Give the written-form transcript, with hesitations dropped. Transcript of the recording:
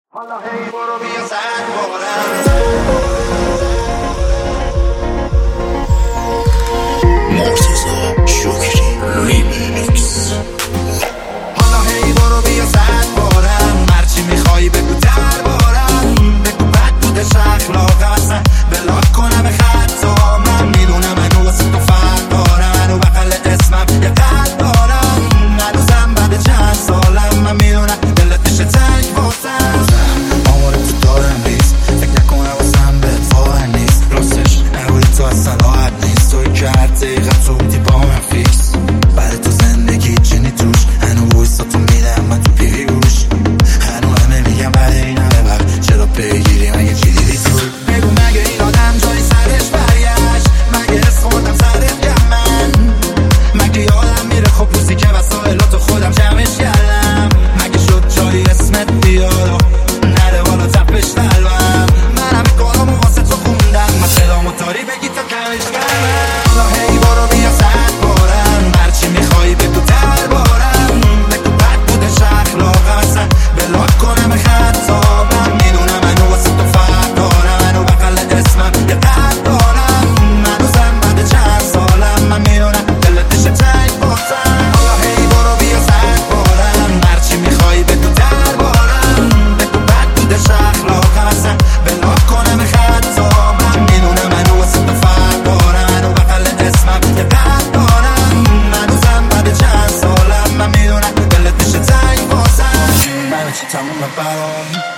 حالا هی برو بیا زن بارم مرتضی شکری ریمیکس. حالا هی برو بیا زن بارم، هرچی میخوایی بگو دربارم، بگو بد بودش اخلاقم، اصلا بلاک کنم خطا، من میدونم هنو واسه تو فرق دارم، هنو بغل اسمم یه قلب دارم، هنوزم بعد چند سالم من میدونم دلت میشه تنگ واسم، آمار تو دارم ریز، فکر نکنم واسم بهت واقع نیست، راستش نگوری تو اصلا راحت نیست، توی که هر دقیقه تو بودی با من فیکس، بعد تو زندگی چینی توش، هنو بویستا تو میدم من تو پیری گوش، هنو همه میگم بعد این همه وقت چرا پیگیری مگه چی دیدی تو، بگو مگه این آدم جای سرش برگشت، مگه حس خوردم سرت گم من، مگه یادم میره خب روزی که وسایلاتو خودم جمعش کردم، مگه شد جایی اسمت بیاد نره بالا تپش قلبم، من همه کارامو واسه تو خوندم، من صدامو تاری بگی تا کمش کردم، حالا هی برو بیا زد بارم، هرچی میخوایی بگو دربارم، بگو بد بودش اخلاقم، اصلا بلاک کنم خطا، من میدونم هنو واسه تو فرق دارم، هنو بغل اسمم یه قلب دارم، هنوزم بعد چند سالم من میدونم دلت میشه تنگ بازم، حالا هی برو بیا زد بارم، هرچی میخوایی بگو دربارم، بگو بد بودش اخلاقم، اصلا بلاک کنم خطا، من میدونم هنو واسه تو فرق دارم، هنو بغل اسمم یه قلب دارم، هنوزم بعد چند سالم من میدونم دلت میشه تنگ بازم، همه چی تمومه برام.